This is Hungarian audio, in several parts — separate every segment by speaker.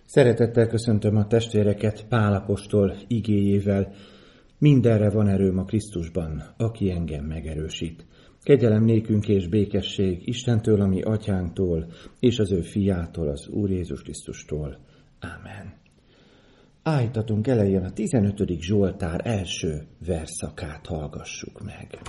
Speaker 1: Szeretettel köszöntöm a testvéreket Pál apostol igéjével. Mindenre van erőm a Krisztusban, aki engem megerősít. Kegyelem nékünk és békesség Istentől, a mi atyánktól, és az ő fiától, az Úr Jézus Krisztustól. Ámen. Állítatunk elején a 15. Zsoltár első versszakát hallgassuk meg.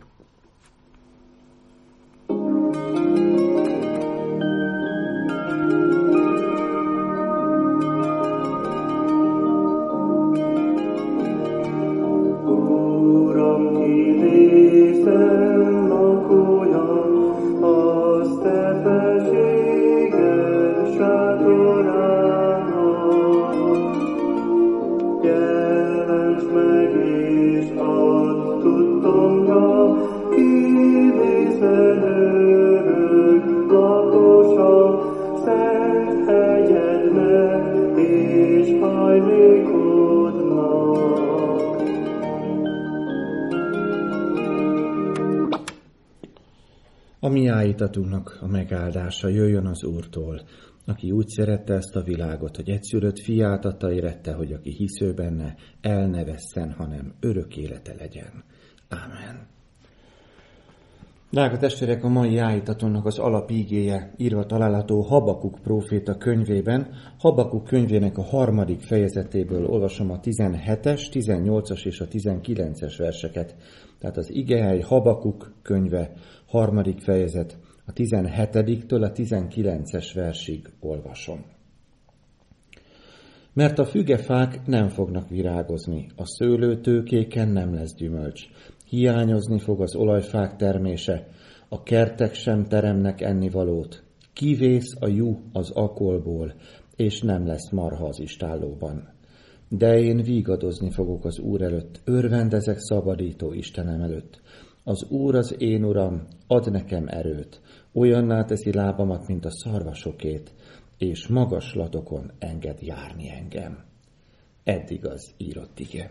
Speaker 1: A mi áldatunknak a megáldása jöjjön az Úrtól, aki úgy szerette ezt a világot, hogy egyszülött fiát adta érette, hogy aki hisző benne, el ne vesszen, hanem örök élete legyen. Ámen. Drága testvérek, a mai áldatunknak az alapígéje írva található Habakuk próféta könyvében. Habakuk könyvének a 3. fejezetéből olvasom a 17-es, 18-as és a 19-es verseket. Tehát az igehely Habakuk könyve 3. fejezet, a 17-től a 19-es versig olvasom. Mert a fügefák nem fognak virágozni, a szőlőtőkéken nem lesz gyümölcs. Hiányozni fog az olajfák termése, a kertek sem teremnek ennivalót. Kivész a juh az akolból, és nem lesz marha az istállóban. De én vígadozni fogok az Úr előtt, örvendezek szabadító Istenem előtt. Az Úr az én Uram, ad nekem erőt, olyanná teszi lábamat, mint a szarvasokét, és magaslatokon enged járni engem. Eddig az írott ige.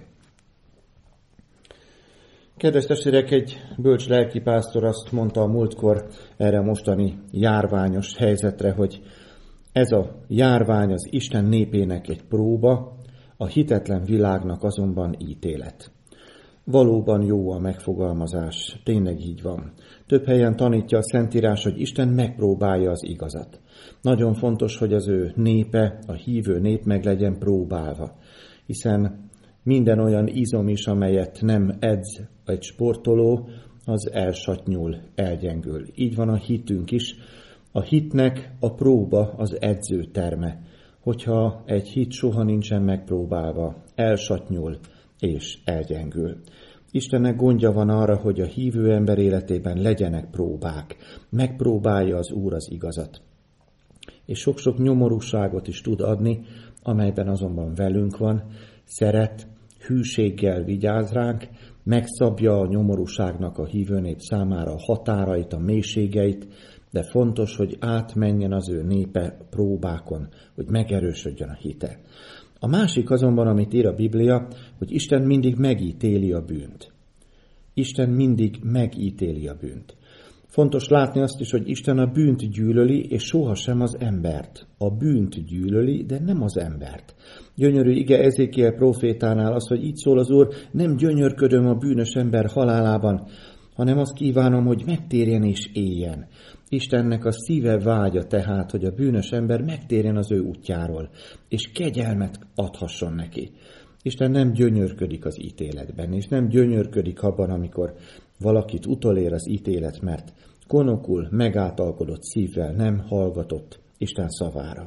Speaker 1: Kedves testvérek, egy bölcs lelkipásztor azt mondta a múltkor erre a mostani járványos helyzetre, hogy ez a járvány az Isten népének egy próba, a hitetlen világnak azonban ítélet. Valóban jó a megfogalmazás, tényleg így van. Több helyen tanítja a Szentírás, hogy Isten megpróbálja az igazat. Nagyon fontos, hogy az ő népe, a hívő nép meg legyen próbálva, hiszen minden olyan izom is, amelyet nem edz egy sportoló, az elsatnyul, elgyengül. Így van a hitünk is. A hitnek a próba az edzőterme. Hogyha egy hit soha nincsen megpróbálva, elsatnyul és elgyengül. Istennek gondja van arra, hogy a hívő ember életében legyenek próbák. Megpróbálja az Úr az igazat. És sok-sok nyomorúságot is tud adni, amelyben azonban velünk van, szeret, hűséggel vigyáz ránk, megszabja a nyomorúságnak a hívő nép számára a határait, a mélységeit, de fontos, hogy átmenjen az ő népe próbákon, hogy megerősödjön a hite. A másik azonban, amit ír a Biblia, hogy Isten mindig megítéli a bűnt. Isten mindig megítéli a bűnt. Fontos látni azt is, hogy Isten a bűnt gyűlöli, és sohasem az embert. A bűnt gyűlöli, de nem az embert. Gyönyörű ige Ezékiel prófétánál az, hogy így szól az Úr, nem gyönyörködöm a bűnös ember halálában, hanem azt kívánom, hogy megtérjen és éljen. Istennek a szíve vágya tehát, hogy a bűnös ember megtérjen az ő útjáról, és kegyelmet adhasson neki. Isten nem gyönyörködik az ítéletben, és nem gyönyörködik abban, amikor valakit utolér az ítélet, mert konokul, megáltalkodott szívvel nem hallgatott Isten szavára.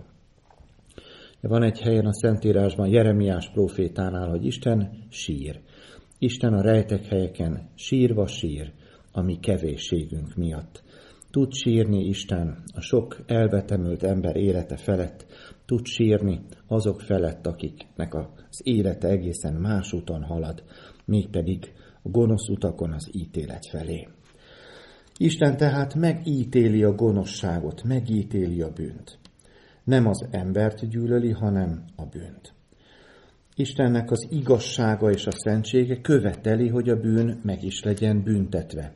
Speaker 1: Van egy helyen a Szentírásban, Jeremiás prófétánál, hogy Isten sír. Isten a rejtek helyeken sírva sír a mi kevésségünk miatt. Tud sírni Isten a sok elvetemült ember élete felett, tud sírni azok felett, akiknek az élete egészen más úton halad, mégpedig a gonosz utakon az ítélet felé. Isten tehát megítéli a gonoszságot, megítéli a bűnt. Nem az embert gyűlöli, hanem a bűnt. Istennek az igazsága és a szentsége követeli, hogy a bűn meg is legyen büntetve.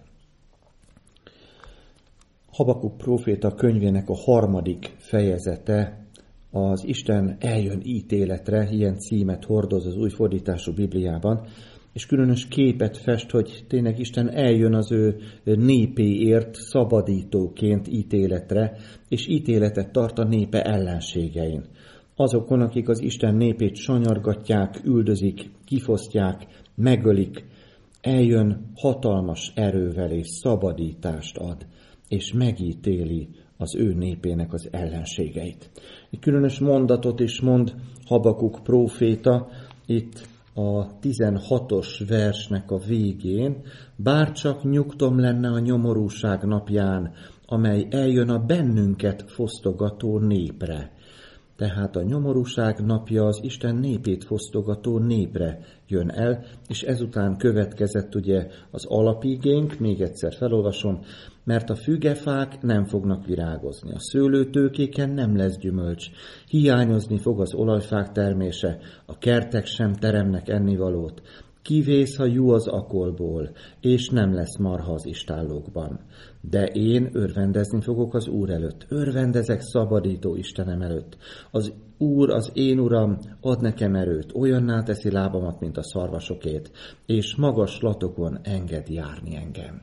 Speaker 1: Habakuk próféta könyvének a 3. fejezete az Isten eljön ítéletre, ilyen címet hordoz az új fordítású Bibliában, és különös képet fest, hogy tényleg Isten eljön az ő népéért szabadítóként ítéletre, és ítéletet tart a népe ellenségein. Azokon, akik az Isten népét sanyargatják, üldözik, kifosztják, megölik, eljön hatalmas erővel és szabadítást ad, és megítéli az ő népének az ellenségeit. Egy különös mondatot is mond Habakuk próféta, itt a 16-os versnek a végén, bárcsak nyugtom lenne a nyomorúság napján, amely eljön a bennünket fosztogató népre. Tehát a nyomorúság napja az Isten népét fosztogató népre jön el, és ezután következett ugye az alapigénk, még egyszer felolvasom, mert a fügefák nem fognak virágozni, a szőlőtőkéken nem lesz gyümölcs, hiányozni fog az olajfák termése, a kertek sem teremnek ennivalót, kivész a jú az akolból, és nem lesz marha az istállókban. De én örvendezni fogok az Úr előtt, örvendezek szabadító Istenem előtt. Az Úr, az én Uram, ad nekem erőt, olyanná teszi lábamat, mint a szarvasokét, és magaslatokon enged járni engem.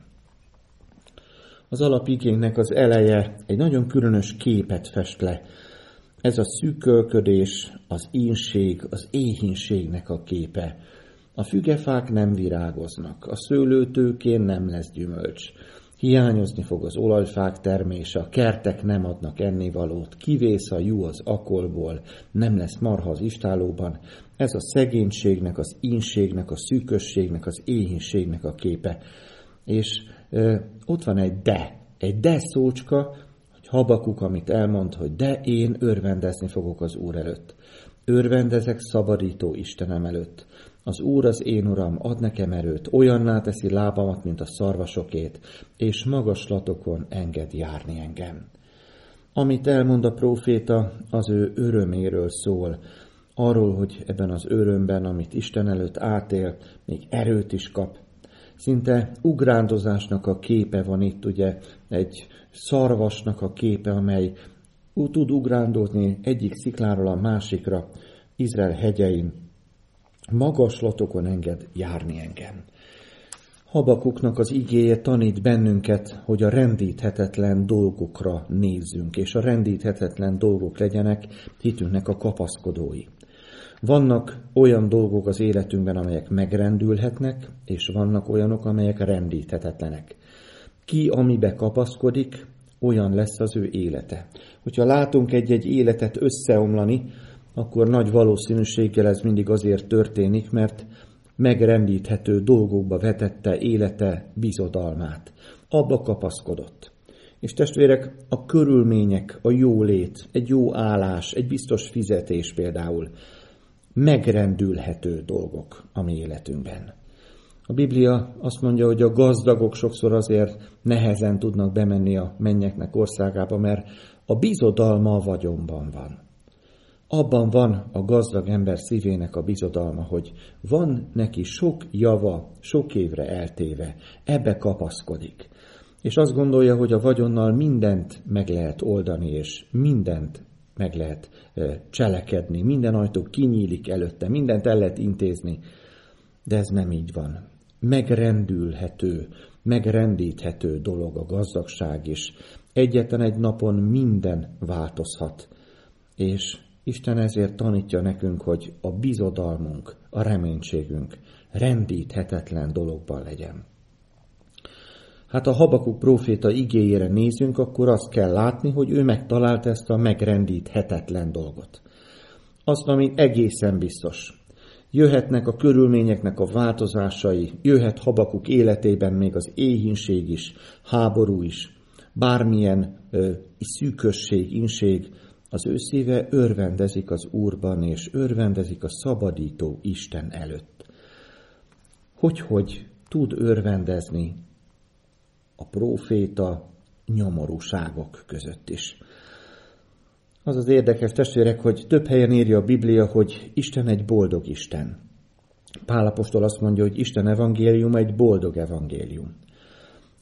Speaker 1: Az alapigénknek az eleje egy nagyon különös képet fest le. Ez a szűkölködés, az ínség, az éhínségnek a képe. A fügefák nem virágoznak, a szőlőtőkén nem lesz gyümölcs. Hiányozni fog az olajfák termése, a kertek nem adnak ennivalót, kivész a jú az akolból, nem lesz marha az istállóban. Ez a szegénységnek, az ínségnek, a szűkösségnek, az éhínségnek a képe. És ott van egy de szócska, hogy Habakuk, amit elmond, hogy de én örvendezni fogok az Úr előtt. Örvendezek szabadító Istenem előtt. Az Úr, az én Uram, ad nekem erőt, olyanná teszi lábamat, mint a szarvasokét, és magaslatokon enged járni engem. Amit elmond a próféta, az ő öröméről szól, arról, hogy ebben az örömben, amit Isten előtt átél, még erőt is kap. Szinte ugrándozásnak a képe van itt, ugye, egy szarvasnak a képe, amely tud ugrándozni egyik szikláról a másikra, Izrael hegyein, magaslatokon enged járni engem. Habakuknak az igéje tanít bennünket, hogy a rendíthetetlen dolgokra nézzünk, és a rendíthetetlen dolgok legyenek hitünknek a kapaszkodói. Vannak olyan dolgok az életünkben, amelyek megrendülhetnek, és vannak olyanok, amelyek rendíthetetlenek. Ki, amibe kapaszkodik, olyan lesz az ő élete. Hogyha látunk egy-egy életet összeomlani, akkor nagy valószínűséggel ez mindig azért történik, mert megrendíthető dolgokba vetette élete bizodalmát. Abba kapaszkodott. És testvérek, a körülmények, a jólét, egy jó állás, egy biztos fizetés például megrendülhető dolgok a mi életünkben. A Biblia azt mondja, hogy a gazdagok sokszor azért nehezen tudnak bemenni a mennyeknek országába, mert a bizodalma a vagyonban van. Abban van a gazdag ember szívének a bizodalma, hogy van neki sok java, sok évre eltéve, ebbe kapaszkodik. És azt gondolja, hogy a vagyonnal mindent meg lehet oldani, és mindent meg lehet cselekedni, minden ajtó kinyílik előtte, mindent el lehet intézni, de ez nem így van. Megrendülhető, megrendíthető dolog a gazdagság is. Egyetlen egy napon minden változhat, és Isten ezért tanítja nekünk, hogy a bizodalmunk, a reménységünk rendíthetetlen dologban legyen. Hát a Habakuk próféta igéjére nézünk, akkor azt kell látni, hogy ő megtalálta ezt a megrendíthetetlen dolgot. Azt, ami egészen biztos. Jöhetnek a körülményeknek a változásai, jöhet Habakuk életében még az éhínség is, háború is, bármilyen szűkösség, inség, az ő szíve örvendezik az Úrban, és örvendezik a szabadító Isten előtt. Hogy tud örvendezni a próféta nyomorúságok között is. Az az érdekes, testvérek, hogy több helyen írja a Biblia, hogy Isten egy boldog Isten. Pál apostol azt mondja, hogy Isten evangélium egy boldog evangélium.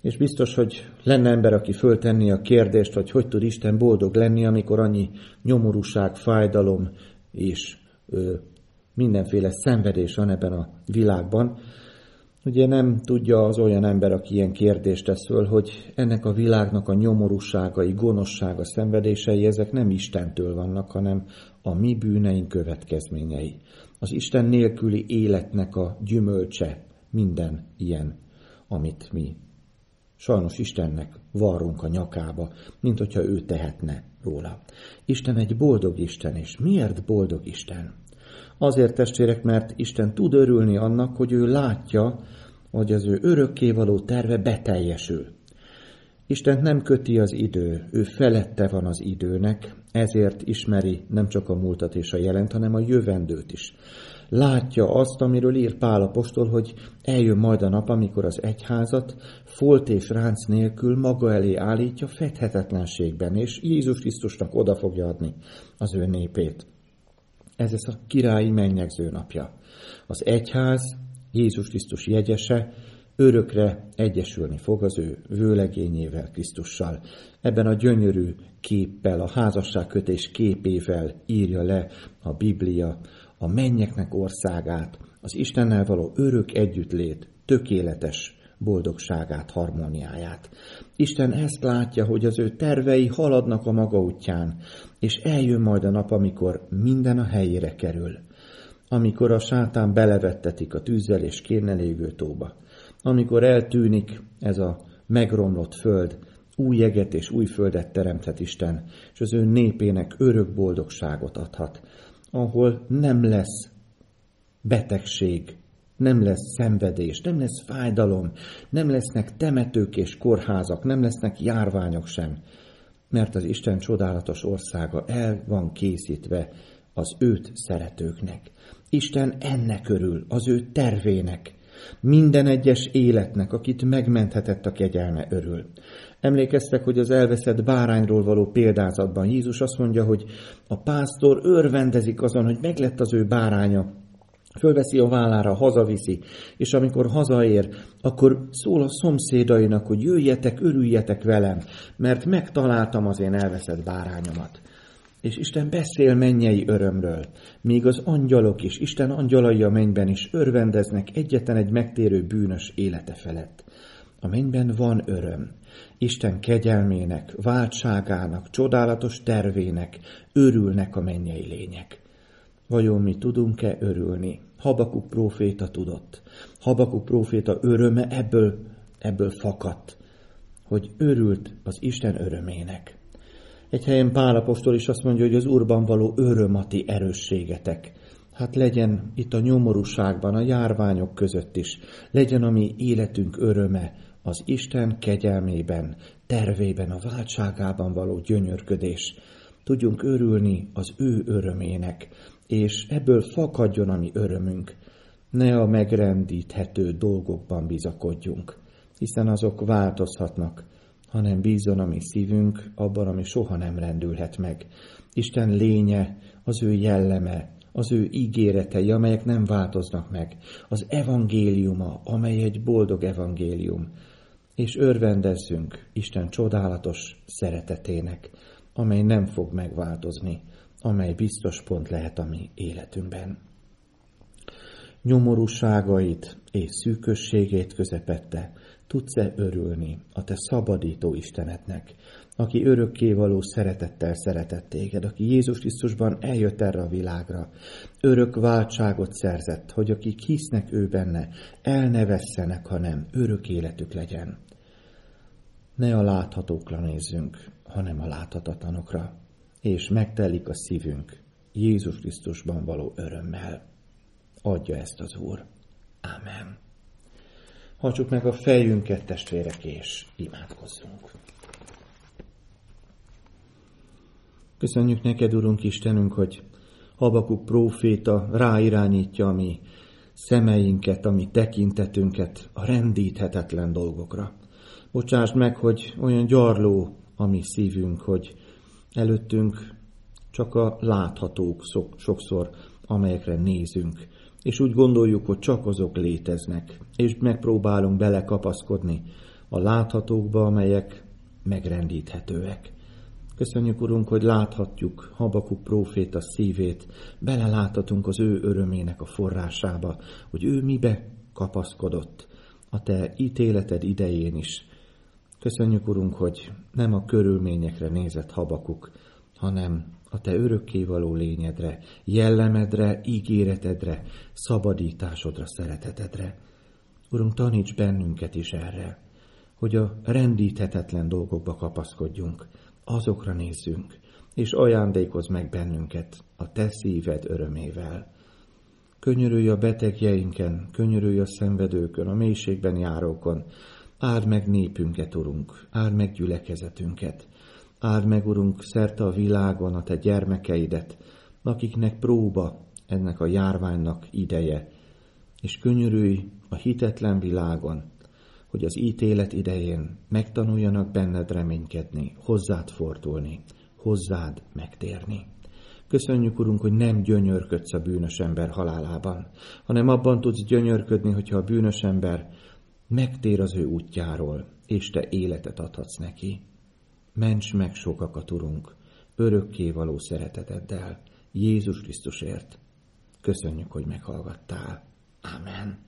Speaker 1: És biztos, hogy lenne ember, aki föltenni a kérdést, hogy tud Isten boldog lenni, amikor annyi nyomorúság, fájdalom és mindenféle szenvedés van ebben a világban. Ugye nem tudja az olyan ember, aki ilyen kérdést tesz föl, hogy ennek a világnak a nyomorúságai, gonoszsága, szenvedései, ezek nem Istentől vannak, hanem a mi bűneink következményei. Az Isten nélküli életnek a gyümölcse minden ilyen, amit mi sajnos Istennek varrunk a nyakába, mint hogyha ő tehetne róla. Isten egy boldog Isten, és miért boldog Isten? Azért, testvérek, mert Isten tud örülni annak, hogy ő látja, hogy az ő örökkévaló terve beteljesül. Istent nem köti az idő, ő felette van az időnek, ezért ismeri nem csak a múltat és a jelent, hanem a jövendőt is. Látja azt, amiről ír Pál apostol, hogy eljön majd a nap, amikor az egyházat folt és ránc nélkül maga elé állítja fedhetetlenségben, és Jézus Krisztusnak oda fogja adni az ő népét. Ez a királyi mennyegző napja. Az egyház, Jézus Krisztus jegyese, örökre egyesülni fog az ő vőlegényével, Krisztussal. Ebben a gyönyörű képpel, a házasságkötés képével írja le a Biblia a mennyeknek országát, az Istennel való örök együttlét, tökéletes boldogságát, harmóniáját. Isten ezt látja, hogy az ő tervei haladnak a maga útján, és eljön majd a nap, amikor minden a helyére kerül. Amikor a sátán belevettetik a tűzzel és kénnel égő tóba. Amikor eltűnik ez a megromlott föld, új jeget és új földet teremthet Isten, és az ő népének örök boldogságot adhat, ahol nem lesz betegség, nem lesz szenvedés, nem lesz fájdalom, nem lesznek temetők és kórházak, nem lesznek járványok sem, mert az Isten csodálatos országa el van készítve az őt szeretőknek. Isten ennek örül, az ő tervének, minden egyes életnek, akit megmenthetett a kegyelme örül. Emlékeztek, hogy az elveszett bárányról való példázatban Jézus azt mondja, hogy a pásztor örvendezik azon, hogy meglett az ő báránya, fölveszi a vállára, hazaviszi, és amikor hazaér, akkor szól a szomszédainak, hogy jöjjetek, örüljetek velem, mert megtaláltam az én elveszett bárányomat. És Isten beszél mennyei örömről, míg az angyalok és Isten angyalai a mennyben is örvendeznek egyetlen egy megtérő bűnös élete felett. A mennyben van öröm. Isten kegyelmének, váltságának, csodálatos tervének örülnek a mennyei lények. Vajon mi tudunk-e örülni? Habakuk próféta tudott. Habakuk próféta öröme ebből fakadt, hogy örült az Isten örömének. Egy helyen Pál apostol is azt mondja, hogy az Úrban való öröm a ti erősségetek. Hát legyen itt a nyomorúságban, a járványok között is, legyen a mi életünk öröme az Isten kegyelmében, tervében, a váltságában való gyönyörködés. Tudjunk örülni az ő örömének, és ebből fakadjon a mi örömünk. Ne a megrendíthető dolgokban bizakodjunk, hiszen azok változhatnak, hanem bízzon a mi szívünk abban, ami soha nem rendülhet meg. Isten lénye, az ő jelleme, az ő ígéretei, amelyek nem változnak meg, az evangéliuma, amely egy boldog evangélium, és örvendezzünk Isten csodálatos szeretetének, amely nem fog megváltozni, amely biztos pont lehet a mi életünkben. Nyomorúságait és szűkösségét közepette tudsz-e örülni a te szabadító Istenednek, aki örökkévaló szeretettel szeretett téged, aki Jézus Krisztusban eljött erre a világra, örök váltságot szerzett, hogy akik hisznek ő benne, el ne vesszenek, hanem örök életük legyen. Ne a láthatókra nézzünk, hanem a láthatatlanokra, és megtelik a szívünk Jézus Krisztusban való örömmel. Adja ezt az Úr. Ámen. Hajtsuk meg a fejünket, testvérek, és imádkozzunk. Köszönjük neked, Urunk Istenünk, hogy Habakuk próféta ráirányítja a mi szemeinket, a mi tekintetünket a rendíthetetlen dolgokra. Bocsásd meg, hogy olyan gyarló a mi szívünk, hogy előttünk csak a láthatók sokszor, amelyekre nézünk, és úgy gondoljuk, hogy csak azok léteznek, és megpróbálunk belekapaszkodni a láthatókba, amelyek megrendíthetőek. Köszönjük, Urunk, hogy láthatjuk Habakuk próféta szívét, beleláthatunk az ő örömének a forrásába, hogy ő mibe kapaszkodott a Te ítéleted idején is. Köszönjük, Urunk, hogy nem a körülményekre nézett Habakuk, hanem a Te örökkévaló lényedre, jellemedre, ígéretedre, szabadításodra, szeretetedre. Urunk, taníts bennünket is erre, hogy a rendíthetetlen dolgokba kapaszkodjunk, azokra nézzünk, és ajándékozz meg bennünket a Te szíved örömével. Könyörülj a betegjeinken, könyörülj a szenvedőkön, a mélységben járókon, áld meg népünket, Urunk, áld meg gyülekezetünket, áld meg, Urunk, szerte a világon a Te gyermekeidet, akiknek próba ennek a járványnak ideje, és könyörülj a hitetlen világon, hogy az ítélet idején megtanuljanak benned reménykedni, hozzád fordulni, hozzád megtérni. Köszönjük, Urunk, hogy nem gyönyörködsz a bűnös ember halálában, hanem abban tudsz gyönyörködni, hogyha a bűnös ember megtér az ő útjáról, és Te életet adhatsz neki. Ments meg sokakat, Urunk, örökkévaló szereteteddel, Jézus Krisztusért. Köszönjük, hogy meghallgattál. Amen.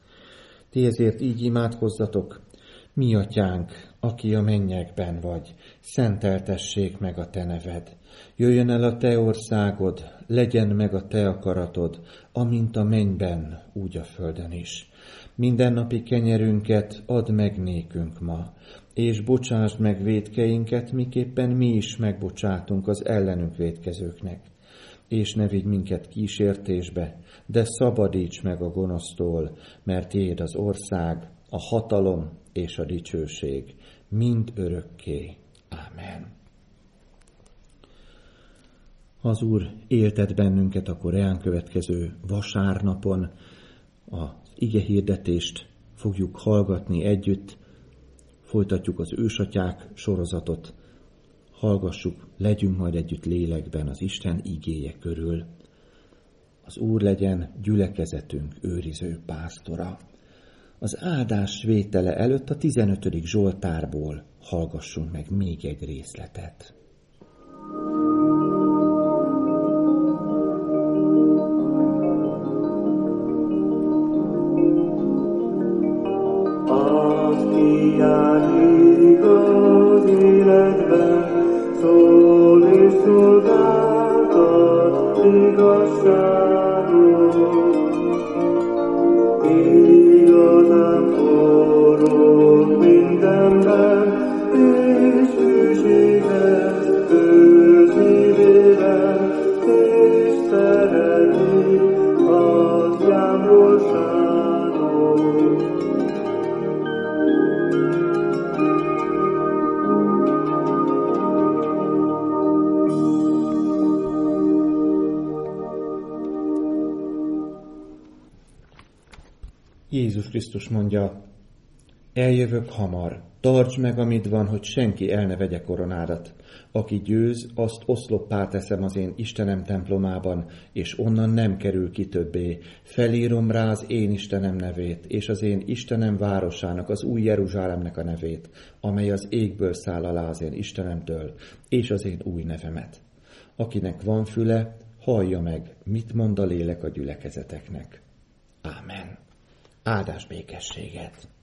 Speaker 1: Ti ezért így imádkozzatok: Mi atyánk, aki a mennyekben vagy, szenteltessék meg a Te neved. Jöjjön el a Te országod, legyen meg a Te akaratod, amint a mennyben, úgy a földön is. Mindennapi kenyerünket add meg nékünk ma, és bocsásd meg vétkeinket, miképpen mi is megbocsátunk az ellenünk vétkezőknek. És ne vigy minket kísértésbe, de szabadíts meg a gonosztól, mert Tiéd az ország, a hatalom és a dicsőség, mind örökké. Ámen. Ha az Úr éltet bennünket, akkor ránk következő vasárnapon az igehirdetést fogjuk hallgatni együtt, folytatjuk az ősatyák sorozatot, hallgassuk, legyünk majd együtt lélekben az Isten igéje körül. Az Úr legyen gyülekezetünk őriző pásztora. Az áldás vétele előtt a 15. Zsoltárból hallgassunk meg még egy részletet.
Speaker 2: Aki jár igaz életben, szól és szolgáltat igazságot. Igazán forró mindenben, és hűséges ő szívében, és szereti az jámborságot.
Speaker 1: Jézus Krisztus mondja: Eljövök hamar, tartsd meg, amit van, hogy senki el ne vegye koronádat. Aki győz, azt oszloppá teszem az én Istenem templomában, és onnan nem kerül ki többé. Felírom rá az én Istenem nevét, és az én Istenem városának, az új Jeruzsálemnek a nevét, amely az égből száll alá az én Istenemtől, és az én új nevemet. Akinek van füle, hallja meg, mit mond a lélek a gyülekezeteknek. Ámen. Áldás békességet!